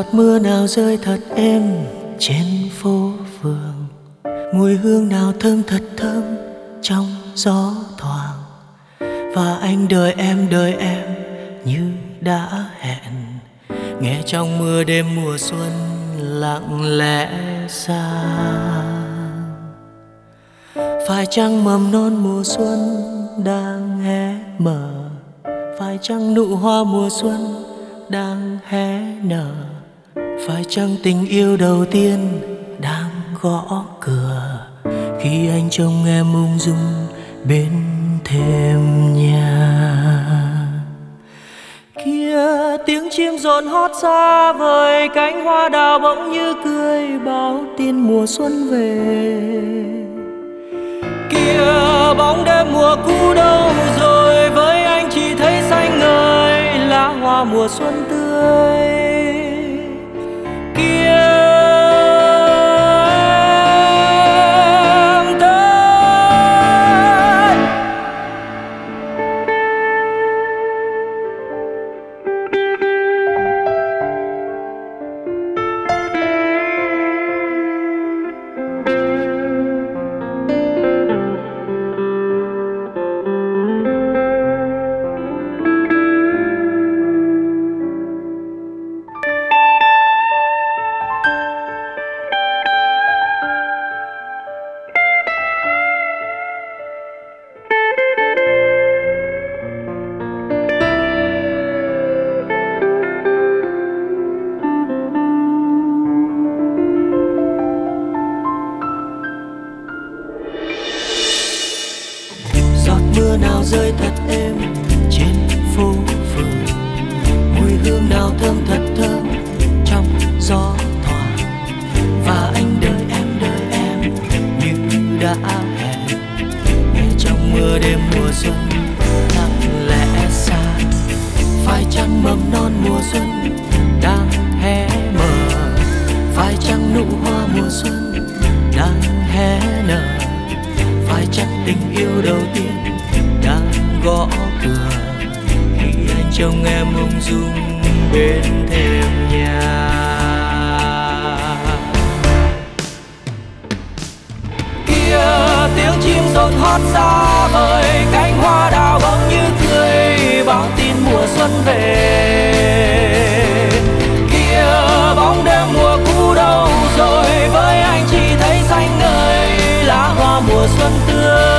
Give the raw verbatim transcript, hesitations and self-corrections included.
mưa nào rơi thật êm trên phố phường, mùi hương nào thơm thật thơm trong gió thoảng. Và anh đợi em đợi em như đã hẹn, nghe trong mưa đêm mùa xuân lặng lẽ xa. Phải chăng mầm non mùa xuân đang hé mở, phải chăng nụ hoa mùa xuân đang hé nở, phải chăng tình yêu đầu tiên đang gõ cửa khi anh trông em ung dung bên thềm nhà. Kia tiếng chim rộn hót xa vời, cánh hoa đào bỗng như cười báo tin mùa xuân về. Kia bóng đêm mùa cũ đâu rồi, với anh chỉ thấy xanh ngời lá hoa mùa xuân tươi. Kia mưa nào rơi thật êm trên phố phường, mùi hương nào thơm thật thơm trong gió thoảng. Và anh đợi em đợi em như đã hẹn, nghe trong mưa đêm mùa xuân lặng lẽ xa. Phải chăng mầm non mùa xuân đang hé mở, phải chăng nụ hoa mùa xuân đang hé nở, phải chăng tình yêu đầu tiên đang gõ cửa khi anh trông em ung dung bên thềm nhà. Kia tiếng chim rộn hót xa vời, cánh hoa đào bỗng như cười báo tin mùa xuân về. Kia bóng đêm mùa cũ đâu rồi, với anh chỉ thấy xanh ngời lá hoa mùa xuân tươi.